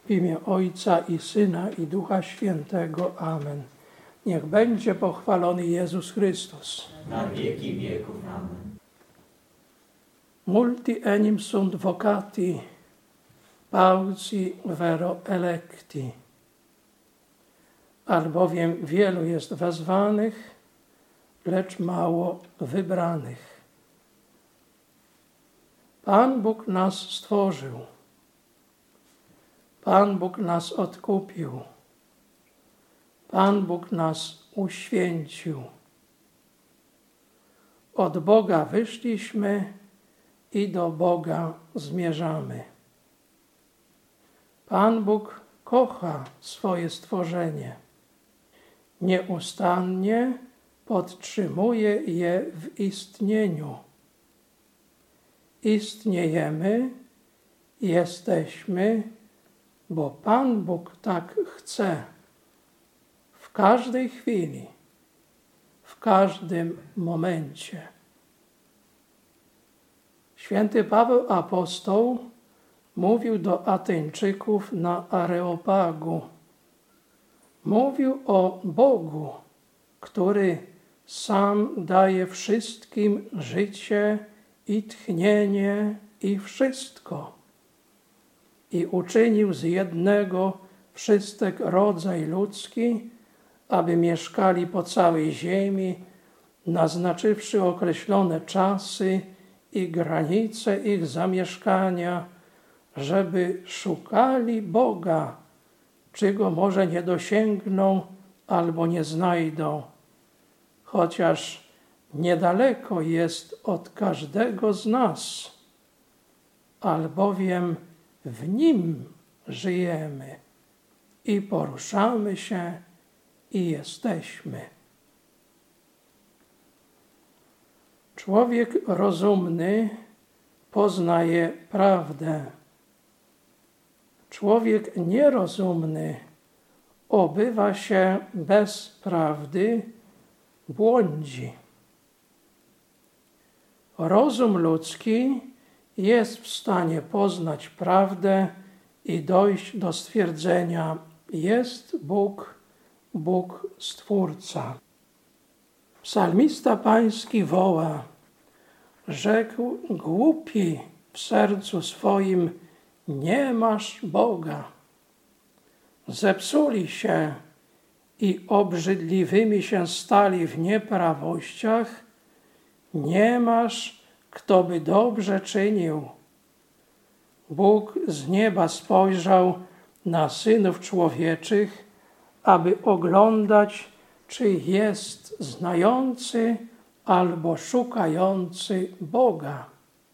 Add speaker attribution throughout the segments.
Speaker 1: W imię Ojca i Syna i Ducha Świętego. Amen. Niech będzie pochwalony Jezus Chrystus.
Speaker 2: Na wieki wieków. Amen.
Speaker 1: Multi enim sunt vocati, pauci vero electi. Albowiem wielu jest wezwanych, lecz mało wybranych. Pan Bóg nas stworzył. Pan Bóg nas odkupił. Pan Bóg nas uświęcił. Od Boga wyszliśmy i do Boga zmierzamy. Pan Bóg kocha swoje stworzenie. Nieustannie podtrzymuje je w istnieniu. Istniejemy, jesteśmy, bo Pan Bóg tak chce. W każdej chwili, w każdym momencie. Święty Paweł apostoł mówił do Ateńczyków na Areopagu. Mówił o Bogu, który sam daje wszystkim życie i tchnienie i wszystko. I uczynił z jednego wszystek rodzaj ludzki, aby mieszkali po całej ziemi, naznaczywszy określone czasy i granice ich zamieszkania, żeby szukali Boga, czy Go może nie dosięgną albo nie znajdą, chociaż niedaleko jest od każdego z nas, albowiem w Nim żyjemy i poruszamy się i jesteśmy. Człowiek rozumny poznaje prawdę. Człowiek nierozumny obywa się bez prawdy, błądzi. Rozum ludzki jest w stanie poznać prawdę i dojść do stwierdzenia: jest Bóg, Bóg Stwórca. Psalmista pański woła: rzekł głupi w sercu swoim, nie masz Boga. Zepsuli się i obrzydliwymi się stali w nieprawościach, nie masz, kto by dobrze czynił. Bóg z nieba spojrzał na synów człowieczych, aby oglądać, czy jest znający albo szukający Boga.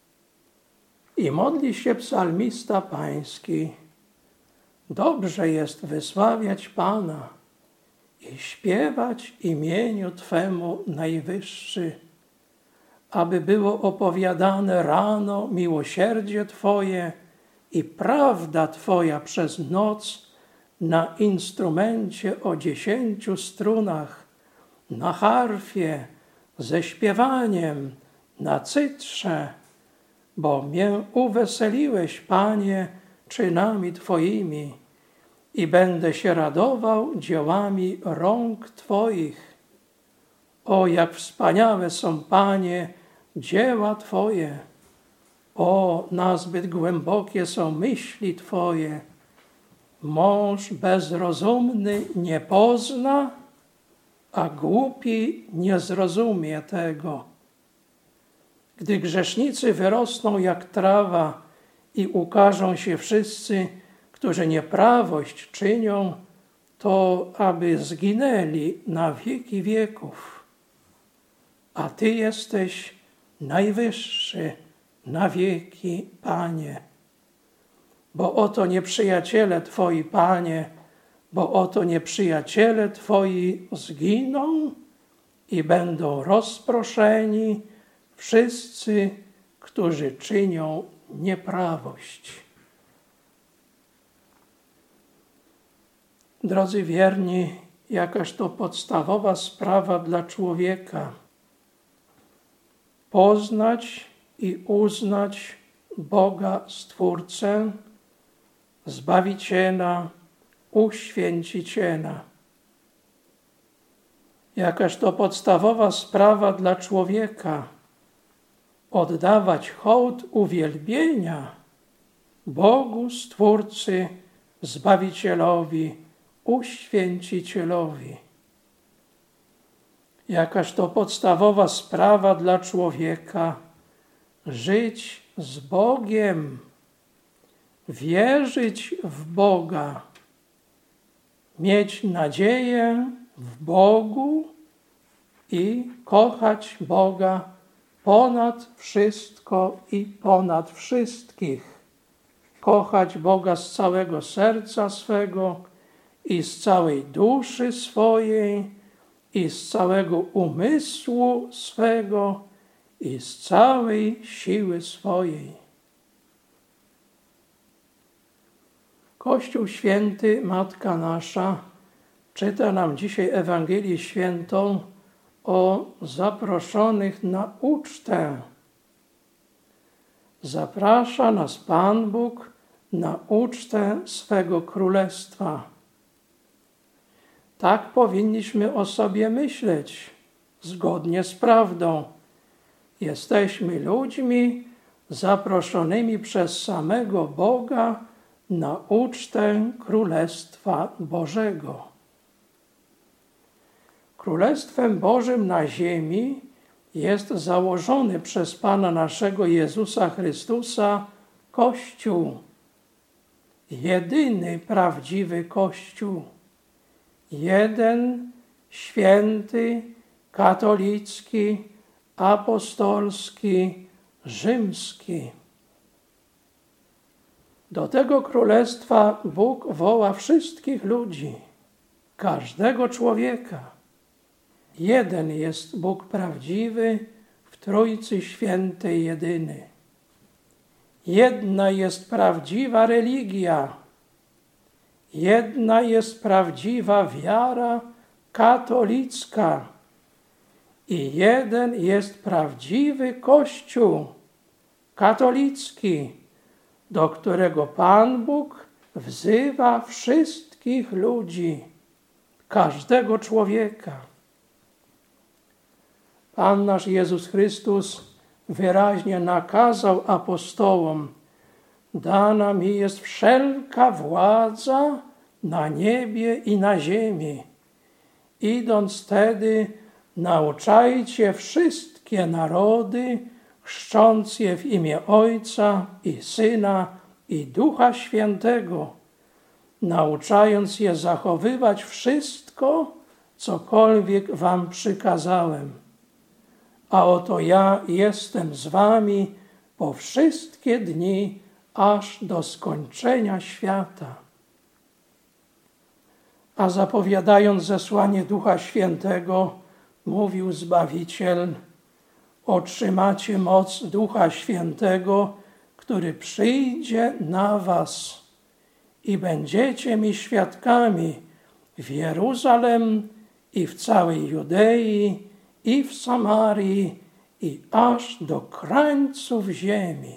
Speaker 1: I modli się psalmista pański: dobrze jest wysławiać Pana i śpiewać imieniu Twemu Najwyższy, aby było opowiadane rano miłosierdzie Twoje i prawda Twoja przez noc na instrumencie o 10 strunach, na harfie, ze śpiewaniem, na cytrze, bo mię uweseliłeś, Panie, czynami Twoimi i będę się radował dziełami rąk Twoich. O, jak wspaniałe są, Panie, dzieła Twoje! O, nazbyt głębokie są myśli Twoje! Mąż bezrozumny nie pozna, a głupi nie zrozumie tego. Gdy grzesznicy wyrosną jak trawa i ukażą się wszyscy, którzy nieprawość czynią, to aby zginęli na wieki wieków. A Ty jesteś najwyższy na wieki, Panie. Bo oto nieprzyjaciele Twoi, Panie, bo oto nieprzyjaciele Twoi zginą i będą rozproszeni wszyscy, którzy czynią nieprawość. Drodzy wierni, jakaż to podstawowa sprawa dla człowieka. Poznać i uznać Boga Stwórcę Zbawiciela, Uświęciciela. Jakaż to podstawowa sprawa dla człowieka oddawać hołd uwielbienia Bogu, Stwórcy, Zbawicielowi, Uświęcicielowi. Jakaż to podstawowa sprawa dla człowieka żyć z Bogiem, wierzyć w Boga, mieć nadzieję w Bogu i kochać Boga ponad wszystko i ponad wszystkich. Kochać Boga z całego serca swego i z całej duszy swojej i z całego umysłu swego i z całej siły swojej. Kościół Święty, Matka Nasza, czyta nam dzisiaj Ewangelię Świętą o zaproszonych na ucztę. Zaprasza nas Pan Bóg na ucztę swego Królestwa. Tak powinniśmy o sobie myśleć, zgodnie z prawdą. Jesteśmy ludźmi zaproszonymi przez samego Boga na ucztę Królestwa Bożego. Królestwem Bożym na ziemi jest założony przez Pana naszego Jezusa Chrystusa Kościół. Jedyny prawdziwy Kościół. Jeden święty, katolicki, apostolski, rzymski. Do tego królestwa Bóg woła wszystkich ludzi, każdego człowieka. Jeden jest Bóg prawdziwy w Trójcy Świętej jedyny. Jedna jest prawdziwa religia. Jedna jest prawdziwa wiara katolicka. I jeden jest prawdziwy Kościół katolicki, do którego Pan Bóg wzywa wszystkich ludzi, każdego człowieka. Pan nasz Jezus Chrystus wyraźnie nakazał apostołom: dana mi jest wszelka władza na niebie i na ziemi. Idąc tedy, nauczajcie wszystkie narody, chrzcząc je w imię Ojca i Syna i Ducha Świętego, nauczając je zachowywać wszystko, cokolwiek wam przykazałem. A oto ja jestem z wami po wszystkie dni, aż do skończenia świata. A zapowiadając zesłanie Ducha Świętego, mówił Zbawiciel: otrzymacie moc Ducha Świętego, który przyjdzie na was i będziecie mi świadkami w Jeruzalem i w całej Judei i w Samarii i aż do krańców ziemi.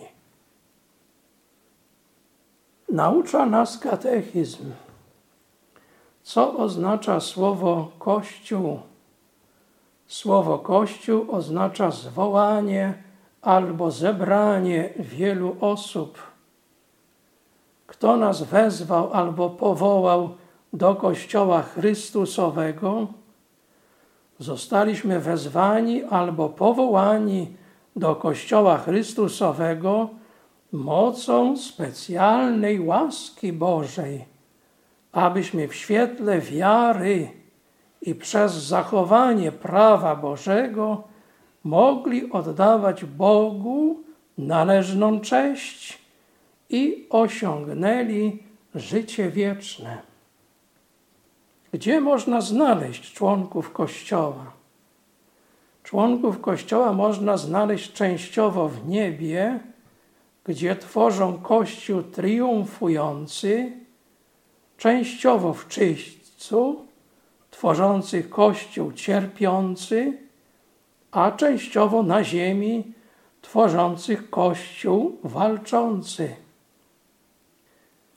Speaker 1: Naucza nas katechizm. Co oznacza słowo Kościół? Słowo Kościół oznacza zwołanie albo zebranie wielu osób. Kto nas wezwał albo powołał do Kościoła Chrystusowego? Zostaliśmy wezwani albo powołani do Kościoła Chrystusowego mocą specjalnej łaski Bożej, abyśmy w świetle wiary i przez zachowanie prawa Bożego mogli oddawać Bogu należną cześć i osiągnęli życie wieczne. Gdzie można znaleźć członków Kościoła? Członków Kościoła można znaleźć częściowo w niebie, gdzie tworzą Kościół triumfujący, częściowo w czyśćcu, tworzących Kościół cierpiący, a częściowo na ziemi, tworzących Kościół walczący.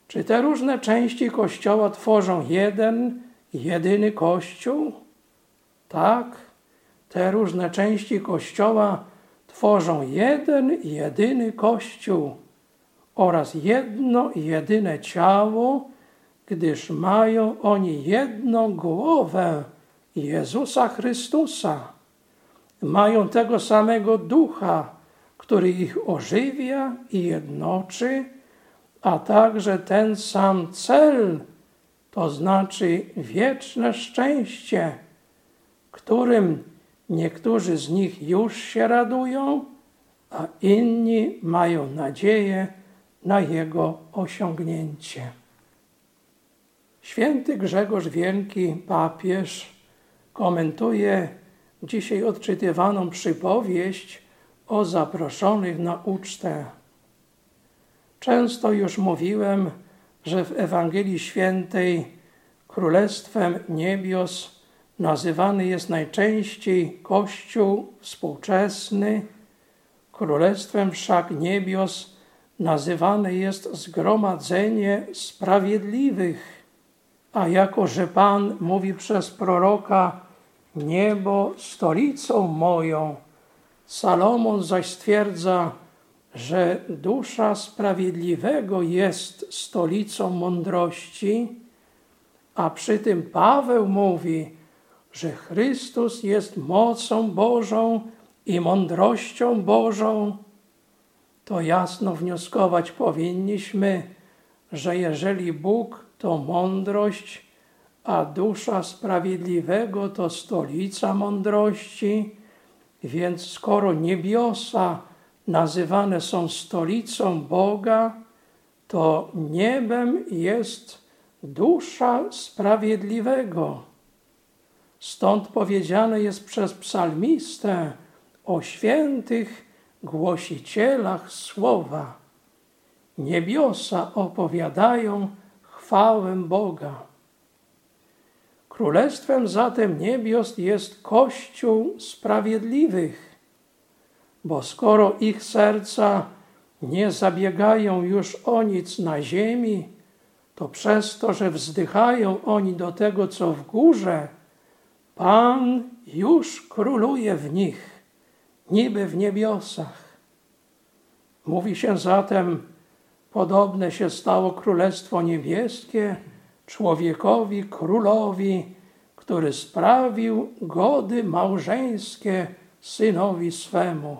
Speaker 1: Czy te różne części Kościoła tworzą jeden, jedyny Kościół? Tak, te różne części Kościoła tworzą jeden, jedyny Kościół oraz jedno, jedyne ciało, gdyż mają oni jedną głowę, Jezusa Chrystusa. Mają tego samego Ducha, który ich ożywia i jednoczy, a także ten sam cel, to znaczy wieczne szczęście, którym niektórzy z nich już się radują, a inni mają nadzieję na jego osiągnięcie. Święty Grzegorz Wielki, papież, komentuje dzisiaj odczytywaną przypowieść o zaproszonych na ucztę. Często już mówiłem, że w Ewangelii Świętej Królestwem Niebios nazywany jest najczęściej Kościół współczesny, Królestwem wszak Niebios nazywane jest zgromadzenie sprawiedliwych. A jako że Pan mówi przez proroka: niebo stolicą moją, Salomon zaś stwierdza, że dusza sprawiedliwego jest stolicą mądrości, a przy tym Paweł mówi, że Chrystus jest mocą Bożą i mądrością Bożą, to jasno wnioskować powinniśmy, że jeżeli Bóg to mądrość, a dusza sprawiedliwego to stolica mądrości, więc skoro niebiosa nazywane są stolicą Boga, to niebem jest dusza sprawiedliwego. Stąd powiedziane jest przez psalmistę o świętych głosicielach słowa. Niebiosa opowiadają chwałę Boga. Królestwem zatem niebios jest Kościół sprawiedliwych, bo skoro ich serca nie zabiegają już o nic na ziemi, to przez to, że wzdychają oni do tego, co w górze, Pan już króluje w nich, niby w niebiosach. Mówi się zatem, podobne się stało Królestwo Niebieskie człowiekowi, królowi, który sprawił gody małżeńskie synowi swemu.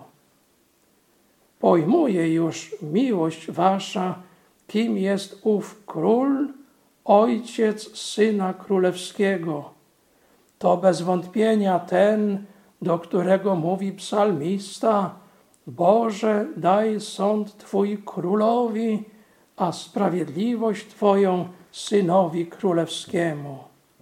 Speaker 1: Pojmuje już miłość wasza, kim jest ów król, ojciec Syna Królewskiego. To bez wątpienia ten, do którego mówi psalmista: Boże, daj sąd Twój królowi, a sprawiedliwość Twoją Synowi Królewskiemu.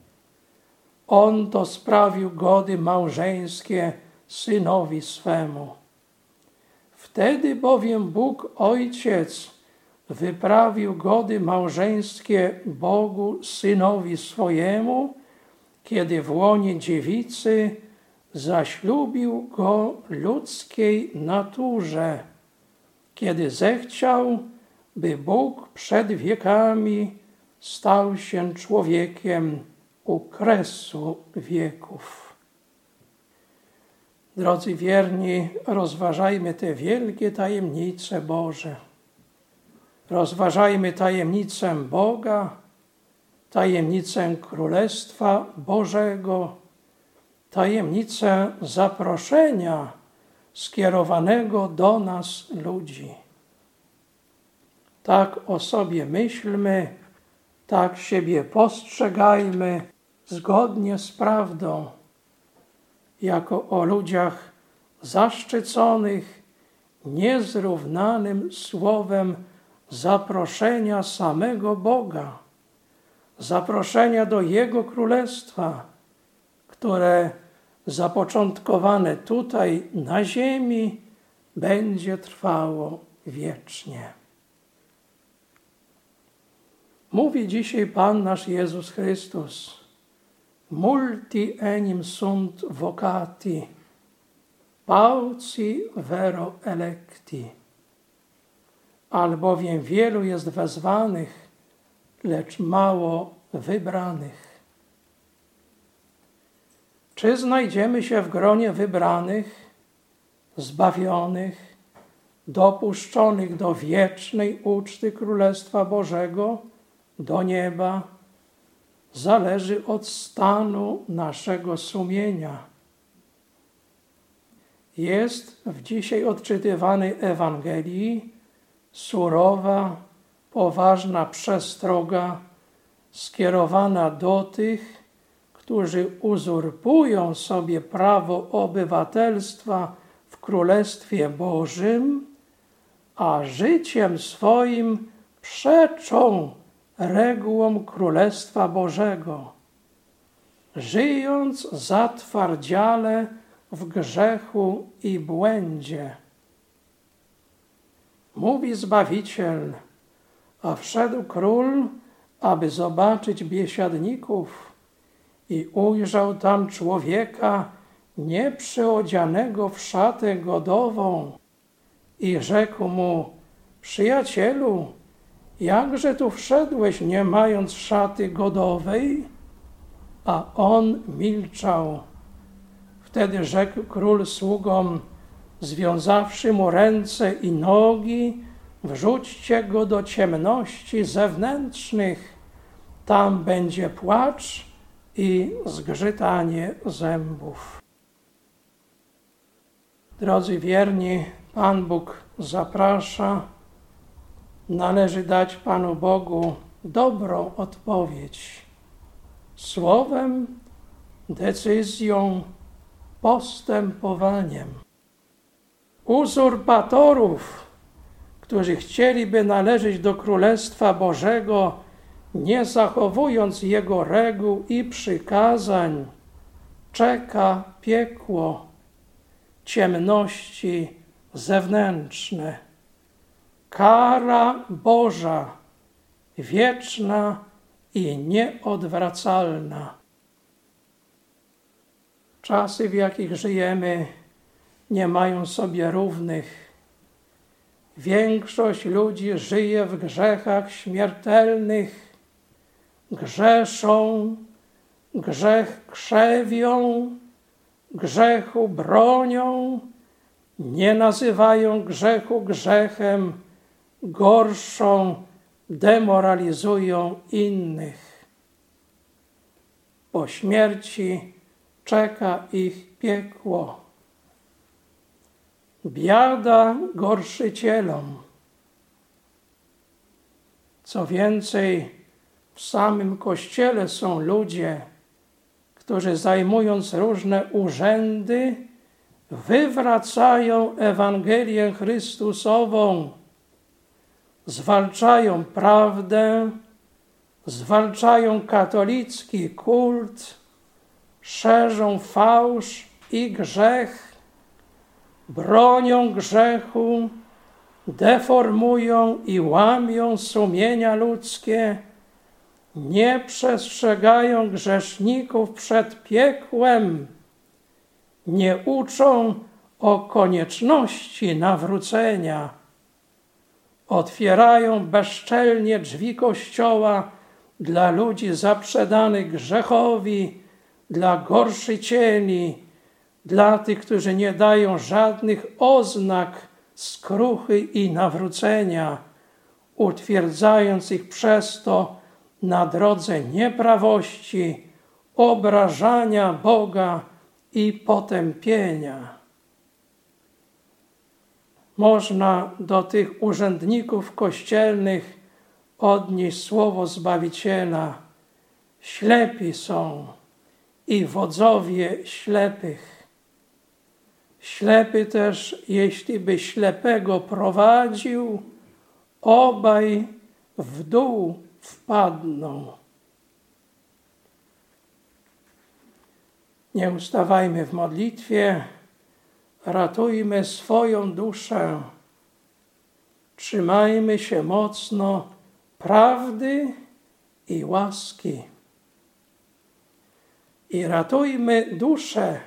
Speaker 1: On to sprawił gody małżeńskie Synowi swemu. Wtedy bowiem Bóg Ojciec wyprawił gody małżeńskie Bogu Synowi swojemu, kiedy w łonie dziewicy zaślubił go ludzkiej naturze, kiedy zechciał, by Bóg przed wiekami stał się człowiekiem u kresu wieków. Drodzy wierni, rozważajmy te wielkie tajemnice Boże. Rozważajmy tajemnicę Boga, tajemnicę Królestwa Bożego, tajemnicę zaproszenia skierowanego do nas ludzi. Tak o sobie myślmy, tak siebie postrzegajmy zgodnie z prawdą, jako o ludziach zaszczyconych niezrównanym słowem zaproszenia samego Boga, zaproszenia do Jego Królestwa, które zapoczątkowane tutaj na ziemi będzie trwało wiecznie. Mówi dzisiaj Pan nasz Jezus Chrystus: multi enim sunt vocati, pauci vero electi. Albowiem wielu jest wezwanych, lecz mało wybranych. Czy znajdziemy się w gronie wybranych, zbawionych, dopuszczonych do wiecznej uczty Królestwa Bożego, do nieba, zależy od stanu naszego sumienia. Jest w dzisiaj odczytywanej Ewangelii surowa, poważna przestroga skierowana do tych, którzy uzurpują sobie prawo obywatelstwa w Królestwie Bożym, a życiem swoim przeczą regułom Królestwa Bożego, żyjąc zatwardziale w grzechu i błędzie. Mówi Zbawiciel, a wszedł król, aby zobaczyć biesiadników i ujrzał tam człowieka nieprzyodzianego w szatę godową i rzekł mu: przyjacielu, jakże tu wszedłeś, nie mając szaty godowej? A on milczał. Wtedy rzekł król sługom: związawszy mu ręce i nogi, wrzućcie go do ciemności zewnętrznych. Tam będzie płacz i zgrzytanie zębów. Drodzy wierni, Pan Bóg zaprasza. Należy dać Panu Bogu dobrą odpowiedź. Słowem, decyzją, postępowaniem. Uzurpatorów, którzy chcieliby należeć do Królestwa Bożego, nie zachowując Jego reguł i przykazań, czeka piekło, ciemności zewnętrzne, kara Boża, wieczna i nieodwracalna. Czasy, w jakich żyjemy, nie mają sobie równych. Większość ludzi żyje w grzechach śmiertelnych, grzeszą, grzech krzewią, grzechu bronią, nie nazywają grzechu grzechem, gorszą, demoralizują innych. Po śmierci czeka ich piekło. Biada gorszycielom. Co więcej, w samym Kościele są ludzie, którzy zajmując różne urzędy, wywracają Ewangelię Chrystusową, zwalczają prawdę, zwalczają katolicki kult, szerzą fałsz i grzech, bronią grzechu, deformują i łamią sumienia ludzkie, nie przestrzegają grzeszników przed piekłem, nie uczą o konieczności nawrócenia, otwierają bezczelnie drzwi Kościoła dla ludzi zaprzedanych grzechowi, dla gorszycieli, dla tych, którzy nie dają żadnych oznak skruchy i nawrócenia, utwierdzając ich przez to na drodze nieprawości, obrażania Boga i potępienia. Można do tych urzędników kościelnych odnieść słowo Zbawiciela: ślepi są i wodzowie ślepych. Ślepy też, jeśli by ślepego prowadził, obaj w dół wpadną. Nie ustawajmy w modlitwie, ratujmy swoją duszę, trzymajmy się mocno prawdy i łaski i ratujmy duszę.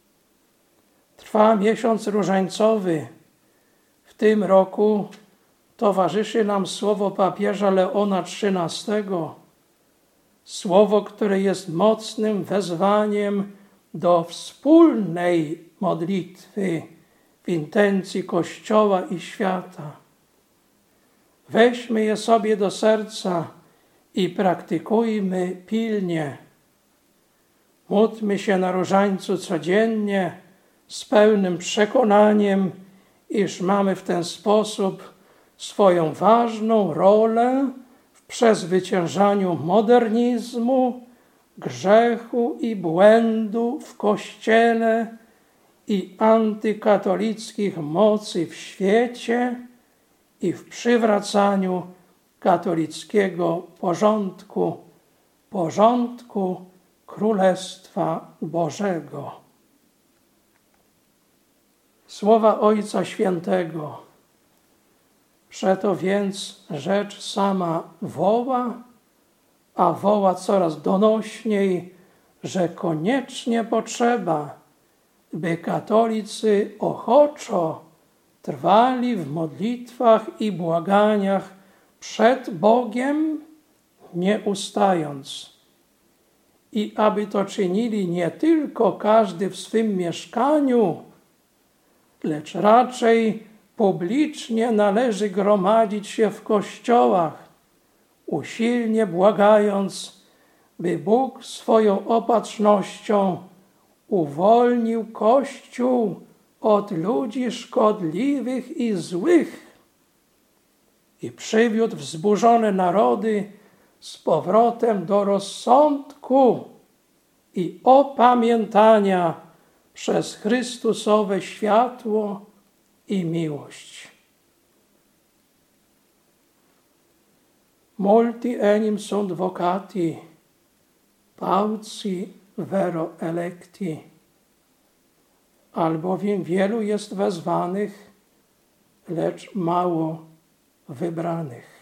Speaker 1: Trwa miesiąc różańcowy. W tym roku towarzyszy nam słowo papieża Leona XIII, słowo, które jest mocnym wezwaniem do wspólnej modlitwy w intencji Kościoła i świata. Weźmy je sobie do serca i praktykujmy pilnie. Módlmy się na różańcu codziennie z pełnym przekonaniem, iż mamy w ten sposób swoją ważną rolę w przezwyciężaniu modernizmu, grzechu i błędu w Kościele i antykatolickich mocy w świecie i w przywracaniu katolickiego porządku Królestwa Bożego. Słowa Ojca Świętego. Przeto więc rzecz sama woła, a woła coraz donośniej, że koniecznie potrzeba, by katolicy ochoczo trwali w modlitwach i błaganiach przed Bogiem, nie ustając. I aby to czynili nie tylko każdy w swym mieszkaniu, lecz raczej publicznie należy gromadzić się w kościołach, usilnie błagając, by Bóg swoją opatrznością uwolnił Kościół od ludzi szkodliwych i złych i przywiódł wzburzone narody z powrotem do rozsądku i opamiętania przez Chrystusowe światło i miłość. Multi enim sunt vocati, pauci vero electi, albowiem wielu jest wezwanych, lecz mało wybranych.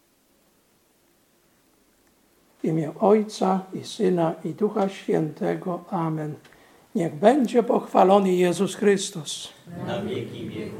Speaker 1: W imię Ojca i Syna i Ducha Świętego. Amen. Niech będzie pochwalony Jezus Chrystus.
Speaker 2: Na wieki wieków.